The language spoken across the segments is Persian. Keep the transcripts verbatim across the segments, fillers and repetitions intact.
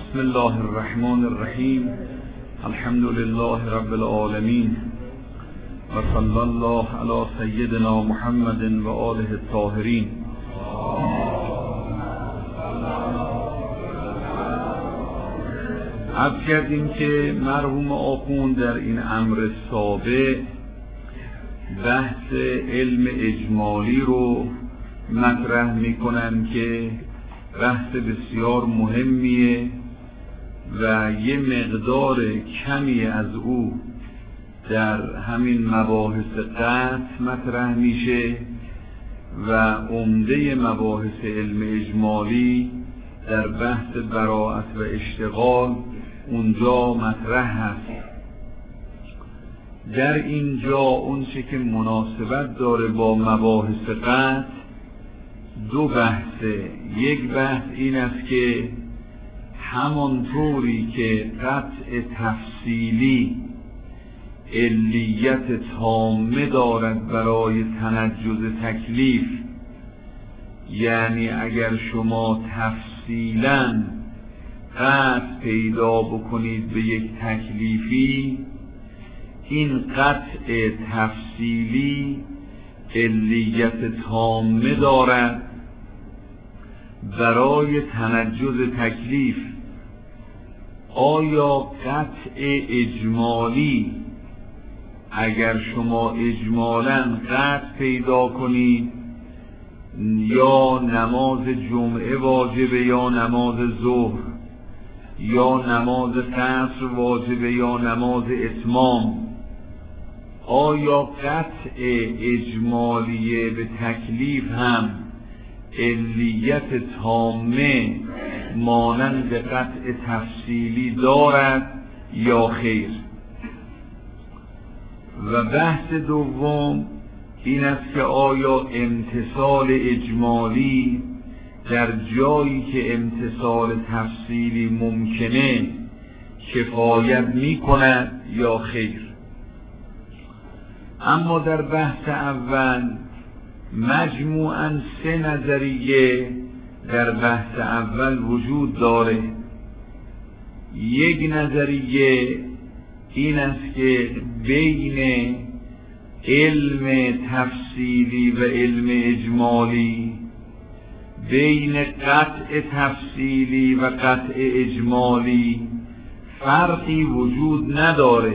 بسم الله الرحمن الرحیم. الحمد لله رب العالمین و صلی الله علی سیدنا محمد و آله الطاهرین. عرض کردیم که مرحوم آخوند در این امر سابق بحث علم اجمالی رو مطرح میکنن که بحث بسیار مهمیه و یه مقدار کمی از او در همین مباحث قطع مطرح میشه و عمده مباحث علم اجمالی در بحث براءت و اشتغال اونجا مطرح هست. در اینجا اون چه که مناسبت داره با مباحث قطع دو بحثه. یک بحث این است که همانطوری که قطع تفصیلی علیت تامه دارد برای تنجز تکلیف، یعنی اگر شما تفصیلاً قطع پیدا بکنید به یک تکلیفی، این قطع تفصیلی علیت تامه دارد برای تنجز تکلیف. آیا قطع اجمالی اگر شما اجمالاً قطع پیدا کنید یا نماز جمعه واجبه یا نماز ظهر، یا نماز قصر واجبه یا نماز اتمام، آیا قطع اجمالیه به تکلیف هم علیت تامه مانند قطع تفصیلی دارد یا خیر؟ و بحث دوم این است که آیا امتثال اجمالی در جایی که امتثال تفصیلی ممکنه کفایت می کند یا خیر؟ اما در بحث اول مجموعاً سه نظریه در بحث اول وجود داره. یک نظریه این است که بین علم تفصیلی و علم اجمالی، بین قطع تفصیلی و قطع اجمالی فرقی وجود نداره.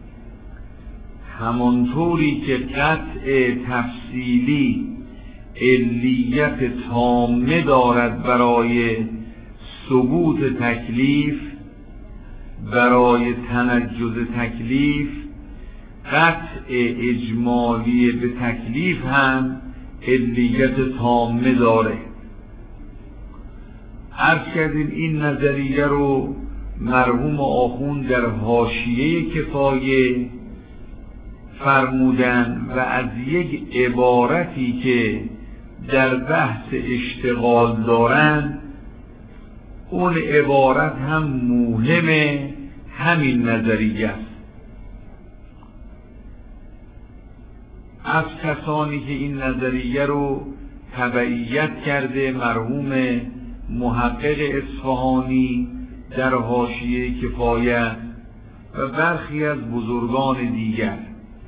همانطوری که قطع تفصیلی علیت تامه دارد برای ثبوت تکلیف، برای تنجز تکلیف، قطع اجمالی به تکلیف هم علیت تامه داره. عرض کردیم این نظریه رو مرحوم آخوند در حاشیه کفایه فرمودن و از یک عبارتی که در بحث اشتغال دارن، اون عبارت هم مهمه همین نظریه است. از کسانی که این نظریه رو تبعیت کرده مرحوم محقق اصفهانی در حاشیه کفایه و برخی از بزرگان دیگر.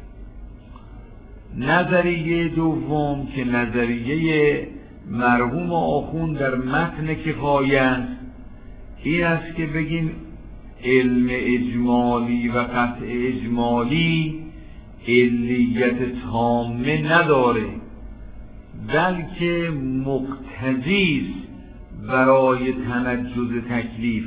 نظریه دوم که نظریه مرحوم آخوند در متن کفایه است، این است که بگیم علم اجمالی و قطع اجمالی علیت تامه نداره، بلکه مقتضی است برای تنجز تکلیف.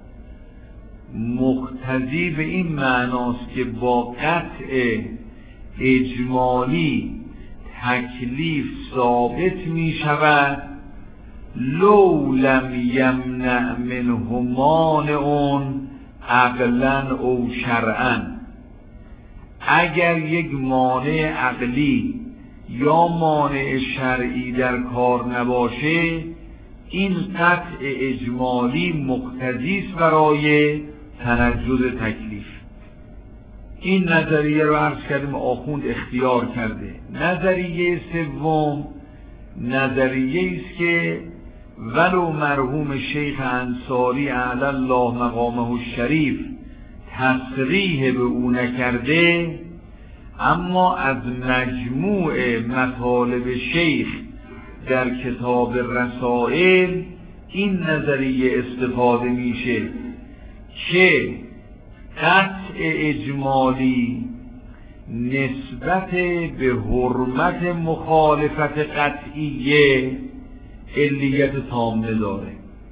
مقتضی به این معناست که با قطع اجمالی تکلیف ثابت می شود لو لم یمنع منه مانع عقلا او شرعا. اگر یک مانع عقلی یا مانع شرعی در کار نباشه، این قطع اجمالی مقتضی است برای تنجز تکلیف. این نظریه رو عرض کردیم آخوند اختیار کرده. نظریه سوم نظریه است که ولو مرحوم شیخ انصاری اعلی الله مقامه الشریف تصریح به او نکرده، اما از مجموع مطالب شیخ در کتاب رسائل این نظریه استفاده میشه که قطع اجمالی نسبت به حرمت مخالفت قطعیه علیت تامه داره.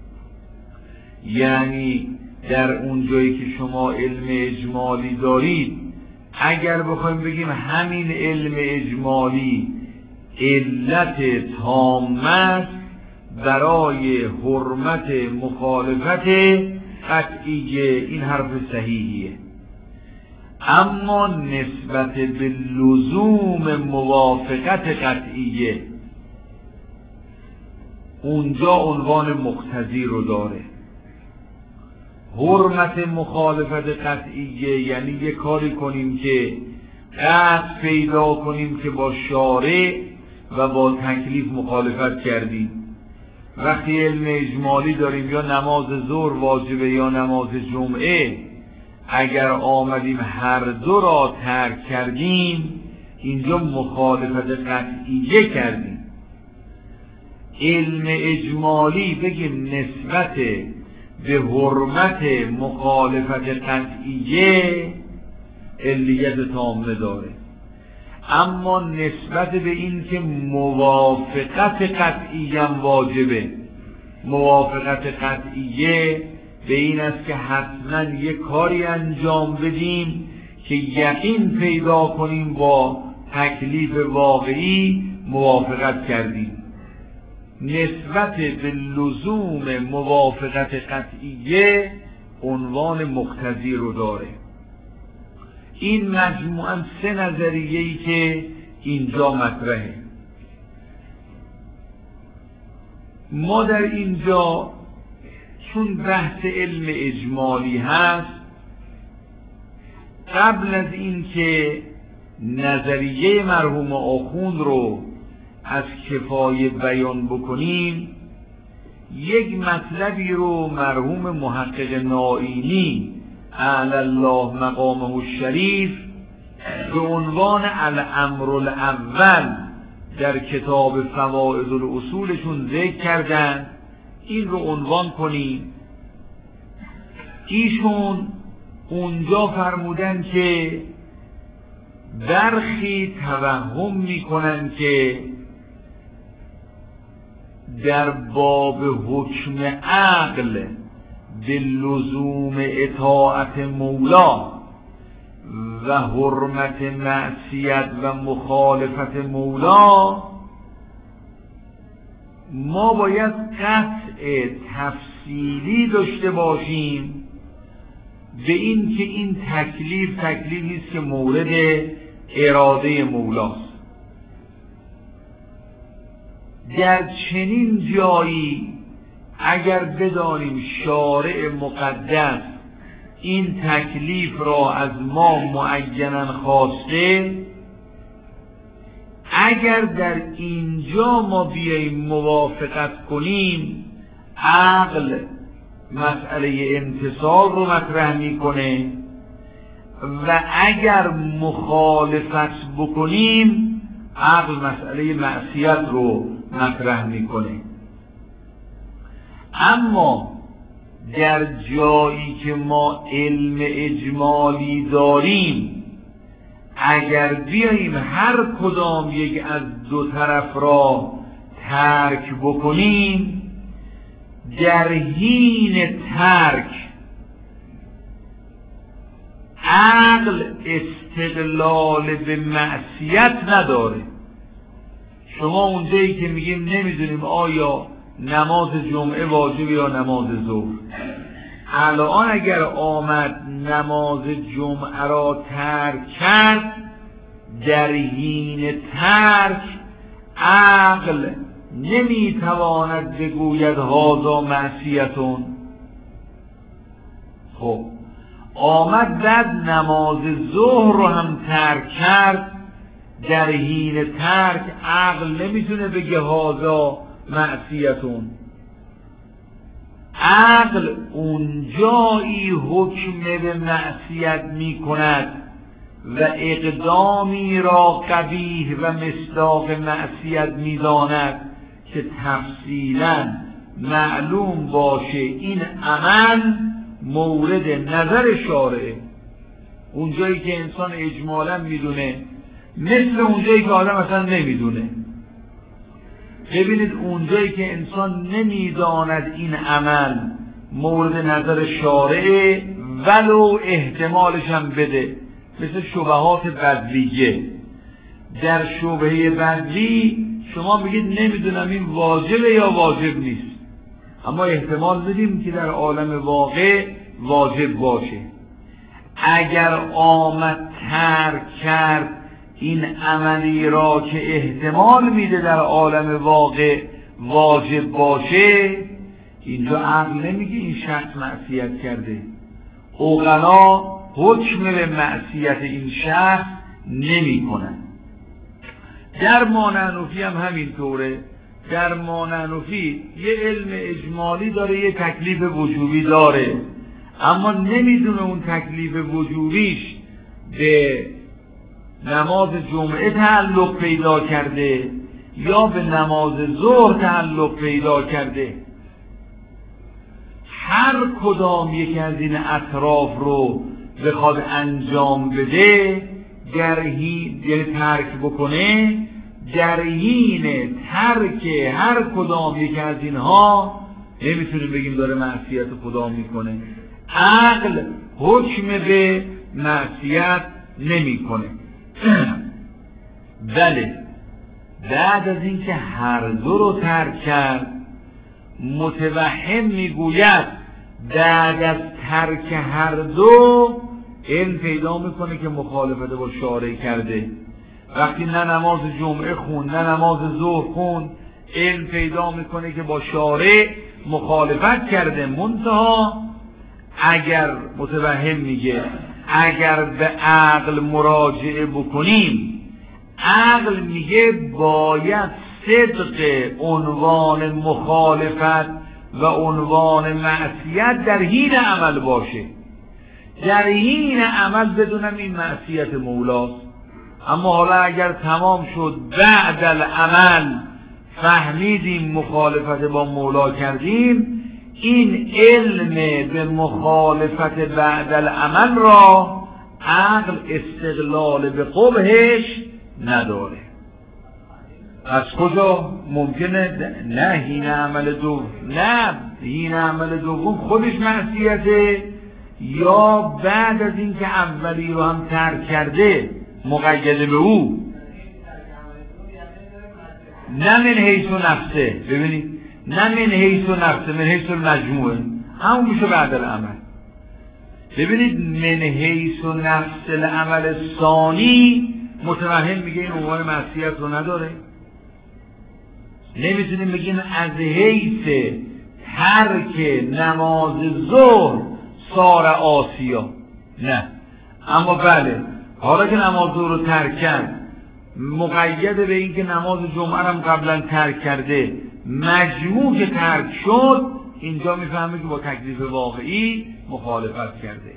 یعنی در اون جایی که شما علم اجمالی دارید، اگر بخوایم بگیم همین علم اجمالی علت تامه است برای حرمت مخالفت قطعیه، این حرف صحیحیه. اما نسبت به لزوم موافقت قطعیه اونجا عنوان مقتضی رو داره. حرمت مخالفت قطعیه یعنی یه کاری کنیم که قطع پیدا کنیم که با شارع و با تکلیف مخالفت کردیم. وقتی علم اجمالی داریم یا نماز ظهر واجبه یا نماز جمعه، اگر آمدیم هر دو را ترک کردیم اینجا مخالفت قطعیه کردیم. علم اجمالی بگیم نسبت به حرمت مخالفت قطعیه علیت تامه داره، اما نسبت به این که موافقت قطعیه هم واجبه. موافقت قطعیه به این است که حتما یک کاری انجام بدیم که یقین پیدا کنیم با تکلیف واقعی موافقت کردیم. نسبت به لزوم موافقت قطعیه عنوان مقتضی رو داره. این مجموعاً سه نظریه‌ای که اینجا مطرحه. ما در اینجا چون بحث علم اجمالی هست، قبل از این که نظریه مرحوم آخوند رو از کفایه بیان بکنیم، یک مطلبی رو مرحوم محقق نائینی اعلی الله مقامه الشریف به عنوان الامر الاول در کتاب فوائد الاصولشون ذکر کردن. این رو عنوان کنیم. ایشون اونجا فرمودن که برخی توهم میکنن که در باب حکم عقل به لزوم اطاعت مولا و حرمت معصیت و مخالفت مولا ما باید قطع تفصیلی داشته باشیم به این که این تکلیف تکلیفی است که مورد اراده مولاست. در چنین جایی اگر بدانیم شارع مقدس این تکلیف را از ما معینا خواسته، اگر در اینجا ما بیاییم موافقت کنیم، عقل مسئله امتثال رو مطرح میکنه و اگر مخالفت بکنیم عقل مسئله معصیت رو مطرح میکنه. اما در جایی که ما علم اجمالی داریم، اگر بیاییم هر کدام یک از دو طرف را ترک بکنیم، در حین ترک عقل استدلال به معصیت نداره. شما اونجایی که میگیم نمیدونیم آیا نماز جمعه واجب یا نماز ظهر، الان اگر آمد نماز جمعه را ترک کرد، در حین ترک عقل نمیتواند بگوید هذا معصیتون. خب آمد بعد نماز ظهر رو هم ترک کرد، در حین ترک عقل نمیتونه بگه هذا معصیتون. عقل اونجایی حکم به معصیت می کند و اقدامی را قبیح و مصداق معصیت می داند که تفصیلا معلوم باشه این عمل مورد نظر شارعه. اونجایی که انسان اجمالا میدونه، مثل اونجایی که آدم اصلا نمیدونه. ببینید اونجایی که انسان نمیداند این عمل مورد نظر شارعه ولو احتمالش هم بده، مثل شبهات بدلیه. در شبهه بدلی شما بگید نمیدونم این واجبه یا واجب نیست، اما احتمال بدیم که در عالم واقع واجب باشه. اگر آمد ترک کرد این عملی را که احتمال میده در عالم واقع واجب باشه، اینجا عقل نمیگه این شخص معصیت کرده. عقلا حکم به معصیت این شخص نمی کنن. در مانعنفی هم همینطوره. در مانعنفی یه علم اجمالی داره، یه تکلیف وجوبی داره، اما نمیدونه اون تکلیف وجوبیش به نماز جمعه تعلق پیدا کرده یا به نماز ظهر تعلق پیدا کرده. هر کدام یکی از این اطراف رو بخواد انجام بده، در حین یعنی ترک بکنه، در حین ترک هر کدام یکی از اینها نمیتونیم بگیم داره معصیت خدا میکنه. عقل حکم به معصیت نمیکنه. بله بعد از اینکه هر دو رو ترک کرد، متوهم میگوید بعد از ترک هر دو علم پیدا میکنه که مخالفت با شارع کرده. وقتی نه نماز جمعه خون نه نماز ظهر خون، علم پیدا میکنه که با شارع مخالفت کرده. منتها اگر متوهم میگه اگر به عقل مراجعه بکنیم، عقل میگه باید صدق عنوان مخالفت و عنوان معصیت در حین عمل باشه. در حین عمل بدونم این معصیت مولاست، اما حالا اگر تمام شد بعد العمل فهمیدیم مخالفت با مولا کردیم، این علم به مخالفت بعد العمل را عقل استقلال به قبحش نداره. از کجا ممکنه؟ نه حین عمل دوم، نه حین عمل دوم خودش معصیته، یا بعد از اینکه اولی رو هم ترک کرده مقید به او. نه من حیث و نفسه، ببینید نه من حیث و نفسه، من حیث المجموعه همون میشه بعد العمل. ببینید من حیث و نفس العمل ثانی متوهم میگه این عنوان معصیت رو نداره. نمیتونیم بگیم از حیث ترک نماز ظهر سار آسیا، نه. اما بله حالا که نماز ظهر رو ترک کرد، مقید به این که نماز جمعه هم قبلا ترک کرده، مجموع که ترک شد، اینجا میفهمه که با تکلیف واقعی مخالفت کرده.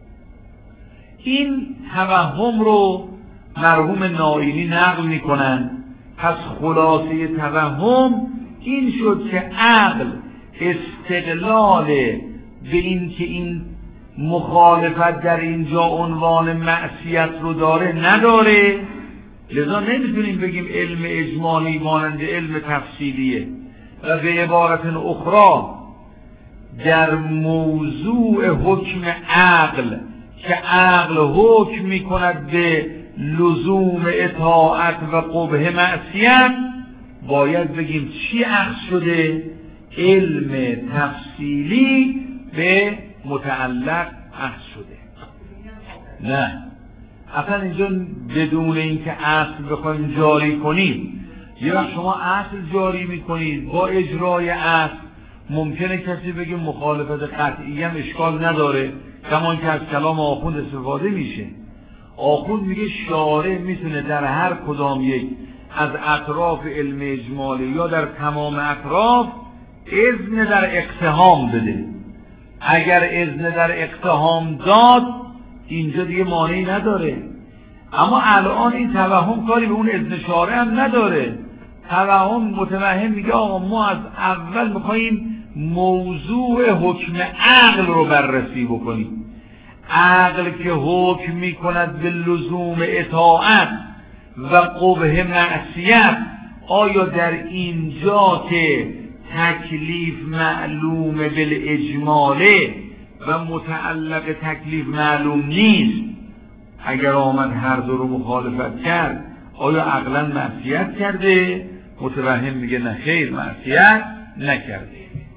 این توهم رو مرحوم نائینی نقل میکنن. پس خلاصه توهم این شد که عقل استقلال به این که این مخالفت در اینجا عنوان معصیت رو داره نداره، لذا نمیتونیم بگیم علم اجمالی مانند علم تفصیلیه. و به عبارت اخرى در موضوع حکم عقل که عقل حکم میکند به لزوم اطاعت و قبح معصیت، باید بگیم چی اخذ شده؟ علم تفصیلی به متعلق اخذ شده. نه اصلا اینجا بدون اینکه اصل بخوایم جاری کنیم، یه وقت شما اصل جاری میکنید با اجرای اصل، ممکنه کسی بگه مخالفت قطعی هم اشکال نداره، کمان که از کلام آخوند استفاده میشه. آخوند میگه شارع میتونه در هر کدام یک از اطراف علم اجمالی یا در تمام اطراف اذن در اقتحام بده. اگر اذن در اقتحام داد اینجا دیگه مانعی نداره. اما الان این توهم کاری به اون اذن شارع هم نداره. توهم متوهم میگه آقا ما از اول میخواییم موضوع حکم عقل رو بررسی بکنیم. عقل که حکم میکند به لزوم اطاعت و قبح معصیت، آیا در اینجا که تکلیف معلوم بالاجماله و متعلق تکلیف معلوم نیست، اگر آمد هر دو رو مخالفت کرد آیا عقلا معصیت کرده؟ متوهم میگه نه خیر، معصیت نکرده.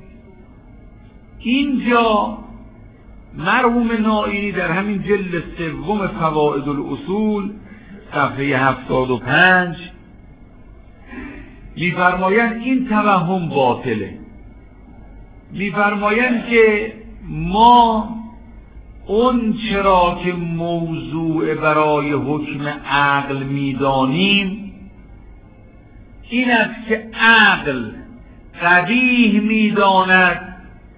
اینجا مرحوم نائینی در همین جلد سوم فوائد الاصول صفحه هفتاد و پنج میفرمایند این توهم باطله. میفرمایند که ما اون چرا که موضوع برای حکم عقل میدانیم این است که عقل قبیح میداند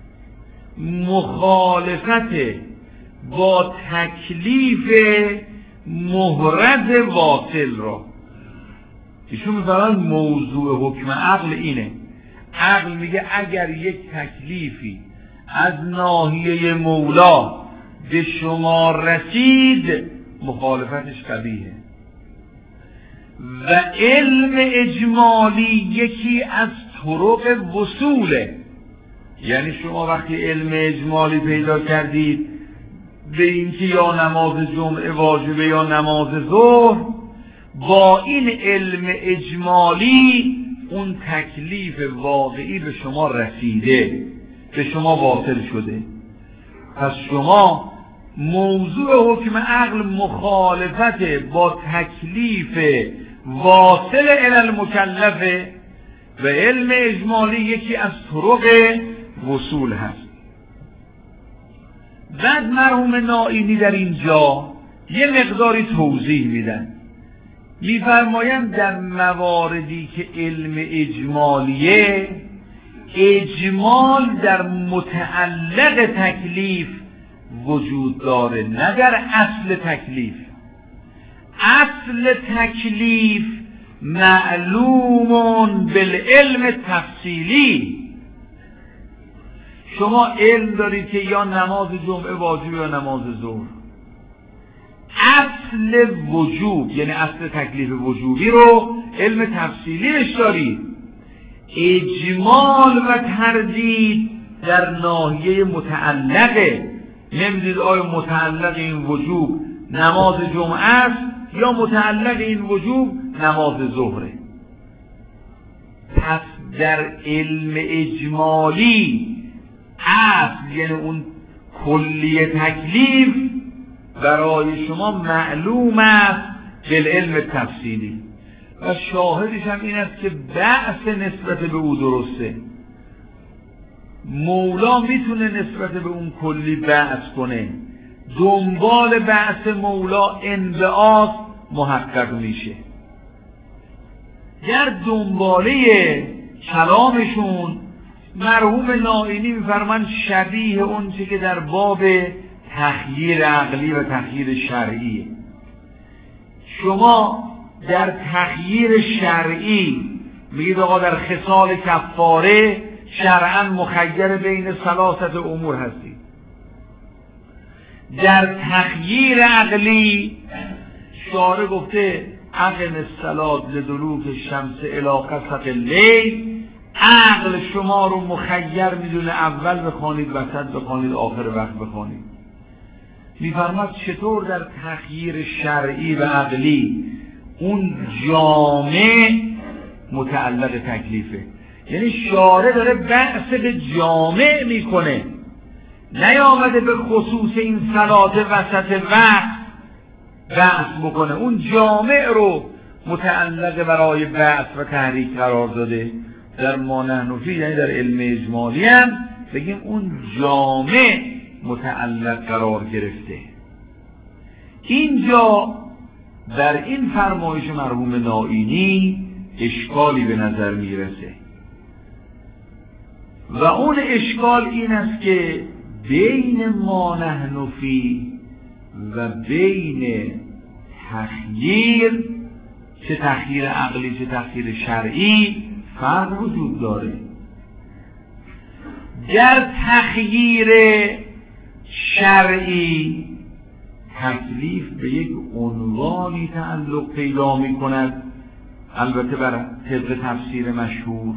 مخالفت با تکلیف محرز واصل را. ایشون میفرمایند موضوع حکم عقل اینه. عقل میگه اگر یک تکلیفی از ناحیه مولا به شما رسید مخالفتش قبیحه. و علم اجمالی یکی از طرق وصوله. یعنی شما وقتی علم اجمالی پیدا کردید به اینکه یا نماز جمعه واجبه یا نماز ظهر، با این علم اجمالی اون تکلیف واقعی به شما رسیده، به شما واصل شده. پس شما موضوع حکم عقل مخالفت با تکلیف واصل الی المکلف و علم اجمالی یکی از طرق وصول هست. بعد مرحوم نائینی در اینجا یه مقداری توضیح میدن. میفرمایند در مواردی که علم اجمالیه، اجمال در متعلق تکلیف وجود داره نه در اصل تکلیف. اصل تکلیف معلوم بالعلم تفصیلی. شما علم دارید که یا نماز جمعه واجب یا نماز ظهر. اصل وجوب یعنی اصل تکلیف وجوبی رو علم تفصیلیش دارید. اجمال و تردید در ناحیه متعلقه. نمیدید آیا متعلق این وجوب نماز جمعه است یا متعلق این وجوب نماز ظهره. پس در علم اجمالی اصل یعنی اون کلی تکلیف برای شما معلوم است بالعلم تفصیلی. و شاهدش هم این است که بحث نسبت به او درسته. مولا میتونه نسبت به اون کلی بحث کنه، دنبال بحث مولا انبعاث محقق میشه. در دنباله کلامشون مرحوم نائینی میفرمان شبیه اون چه که در باب تخییر عقلی و تخییر شرعی. شما در تخییر شرعی میگید آقا در خصال کفاره شرعاً مخیر بین ثلاثت امور هستی. در تخییر عقلی شارع گفته عقل الصلاة لدلوک الشمس الی غسق اللیل. عقل شما رو مخیر میدونه اول بخوانید، وسط بخوانید، آخر وقت بخوانید. میفرماد چطور در تخییر شرعی و عقلی اون جامع متعلق تکلیفه. یعنی شارع داره بحث به جامع میکنه، نیامده به خصوص این صلات وسط وقت بحث بکنه. اون جامع رو متعلق برای بحث و تحریک قرار داده. در ما نحن فیه یعنی در علم اجمالی هم بگیم اون جامع متعلق قرار گرفته. اینجا در این فرمایش مرحوم نائینی اشکالی به نظر میرسه. و اون اشکال این است که بین ما نحن فی و بین تخییر، چه تخییر عقلی چه تخییر شرعی، فرق وجود داره. در تخییر شرعی تکلیف به یک عنوانی تعلق پیدا می کند، البته بر طبق تفسیر مشهور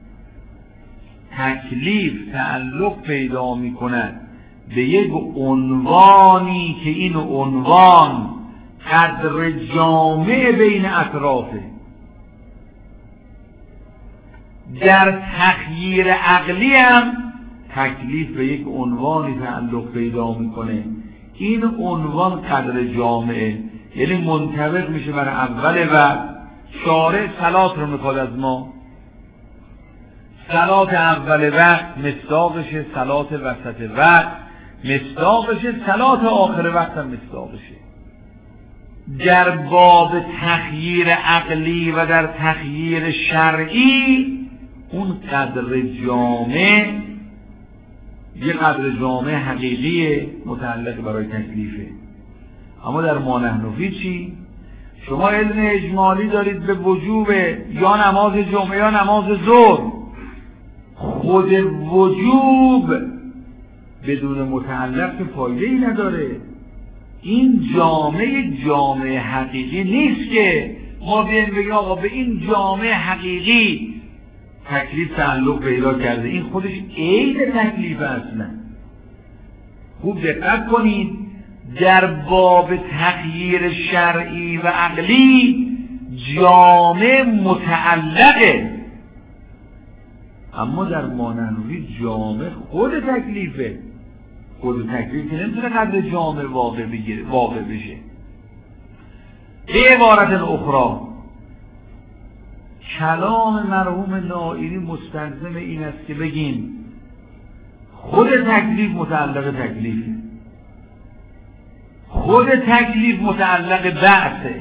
تکلیف تعلق پیدا می کند به یک عنوانی که این عنوان قدر جامع بین اطرافه. در تخییر عقلی هم تکلیف به یک عنوانی تعلق پیدا میکنه، این عنوان قدر جامعه، یعنی منطبق میشه بر اول و شارع صلات رو میخواد از ما، صلات اول وقت مصداقشه، صلات وسط وقت مصداقشه، صلات آخر وقت هم مصداقشه. در باب تخییر عقلی و در تخییر شرعی اون قدر جامع یه قدر جامع حقیقی متعلق برای تکلیفه. اما در ما نحن فی چی؟ شما علم اجمالی دارید به وجوب یا نماز جمعه یا نماز ظهر، خود وجوب بدون متعلق که فایده ای نداره. این جامعه جامعه حقیقی نیست که ما بیایم بگیم آقا به این جامعه حقیقی تکلیف تعلق پیدا کرده، این خودش عین تکلیف اصلا. خوب دقت کنید، در باب تغییر شرعی و عقلی جامعه متعلقه، اما در ماننوی جامعه خود تکلیفه. خود تکلیف که نمیتونه قدر جامعه واقع بگیره واقع بشه. به عبارت اخرى کلام مرحوم نائینی مستلزم این است که بگیم خود تکلیف متعلق تکلیفه، خود تکلیف متعلق بعثه.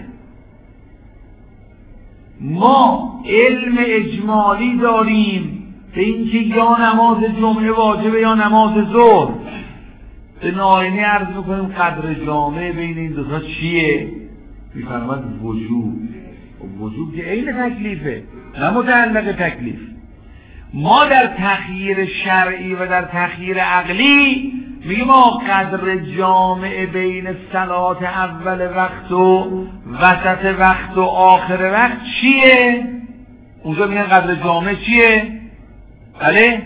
ما علم اجمالی داریم به اینکه یا نماز جمعه واجبه یا نماز ظهر. به نائینی عرض میکنیم قدر جامعه بین این دوتا چیه؟ میفرماد وجوب. وجوب که عین تکلیفه نه متعلق تکلیف. ما در تخییر شرعی و در تخییر عقلی میگیم ما قدر جامعه بین صلات اول وقت و وسط وقت و آخر وقت چیه؟ اونجا میگن قدر جامعه چیه؟ بله؟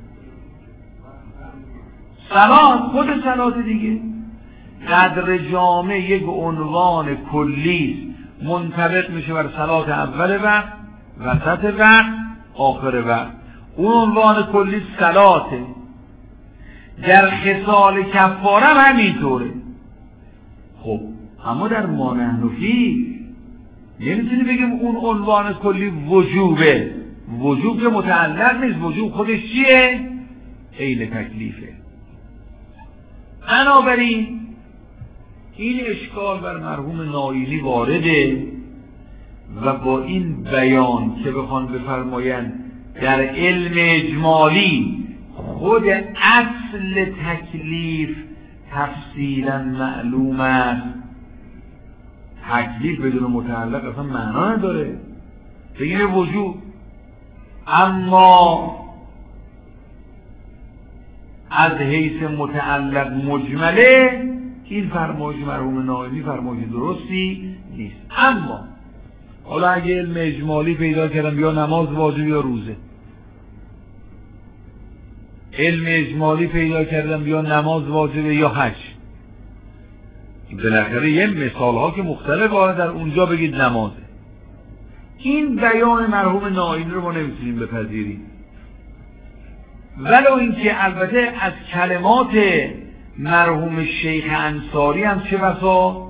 صلات، خود صلات دیگه. قدر جامعه یک عنوان کلی منطبق میشه بر صلات اول وقت، وسط وقت، آخر وقت. اون عنوان کلی صلاته. در خصال کفاره هم همینطوره. خب اما در ما نحن فی نمیتونی بگیم اون عنوان کلی وجوبه. وجوب که متعلق نیست، وجوب خودش چیه؟ عین تکلیفه. بنابراین این اشکال بر مرحوم نائینی وارده و با این بیان که بخوان بفرمایند در علم اجمالی خود اصل تکلیف تفصیلا معلوم است، تکلیف بدون متعلق اصلا معنا نداره، بگیره وجود. اما از حیث متعلق مجمله این فرمایش مرحوم نائینی فرمایش درستی نیست. اما حالا اگه علم اجمالی پیدا کردم یا نماز واجب یا روزه، علم اجمالی پیدا کردم یا نماز واجبه یا حج، بالاخره یه مثال ها که مختلفه در اونجا بگید نمازه. این بیان مرحوم نائینی رو ما نمیتونیم بپذیریم، ولو اینکه البته از کلمات مرحوم شیخ انصاری هم چه بسا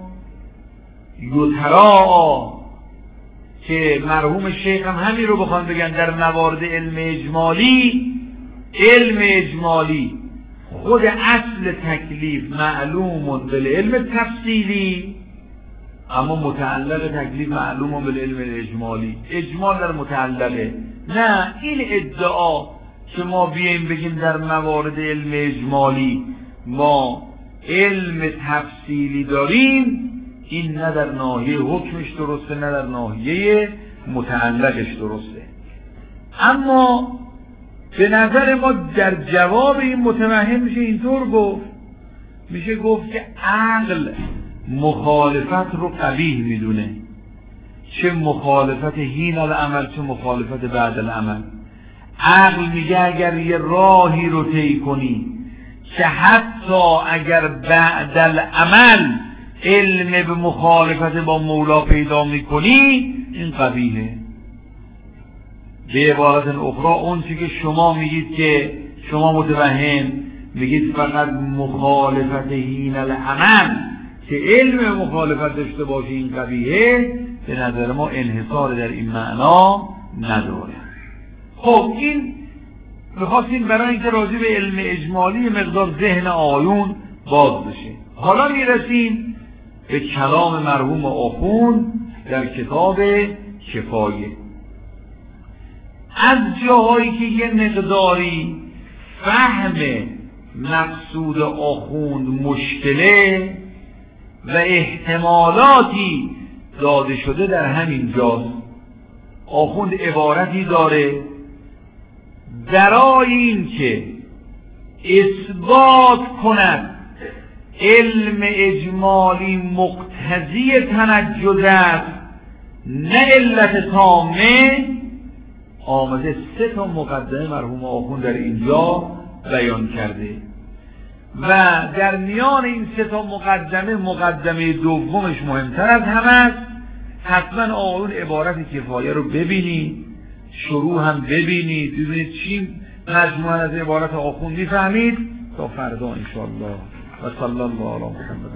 یترا که مرحوم شیخ هم همین رو بخوان بگن در موارد علم اجمالی. علم اجمالی خود اصل تکلیف معلوم بالعلم تفصیلی، اما متعلق تکلیف معلوم بالعلم اجمالی. اجمال در متعلقه. نه، این ادعا که ما بیاییم بگیم در موارد علم اجمالی ما علم تفصیلی داریم، این نه در ناحیه حکمش درسته نه در ناحیه متعلقش درسته. اما به نظر ما در جواب این متوهم میشه اینطور گفت، میشه گفت که عقل مخالفت رو قبیح میدونه، چه مخالفت حین العمل چه مخالفت بعد العمل. عقل میگه اگر یه راهی رو طی کنی که حتی اگر بعد العمل علم به مخالفت با مولا پیدا میکنی این قبیحه. به عبارت اخرى اون چی که شما میگید که شما متوهم میگید فقط مخالفت حین العمل که علم مخالفت داشته باشه این قبیحه، به نظر ما انحصار در این معنا نداره. خب این میخواستیم برای اینکه راجع به علم اجمالی مقدار ذهن آیون باز بشه. حالا میرسیم به کلام مرحوم آخوند در کتاب کفایه. از جاهایی که یه مقداری فهم مقصود آخوند مشکله و احتمالاتی داده شده در همین جاست. آخوند عبارتی داره برای این که اثبات کند علم اجمالی مقتضی تنجز است نه علت تامه، آمده سه تا مقدمه مرحوم آخوند در اینجا بیان کرده و در میان این سه تا مقدمه مقدمه دومش مهمتر از همه است. حتما آقایون عبارت کفایه رو ببینید، شروع هم ببینید، ببینید چی مجموعاً از عبارت آخوند میفهمید تا فردا انشاءالله. و صلی الله علی محمد.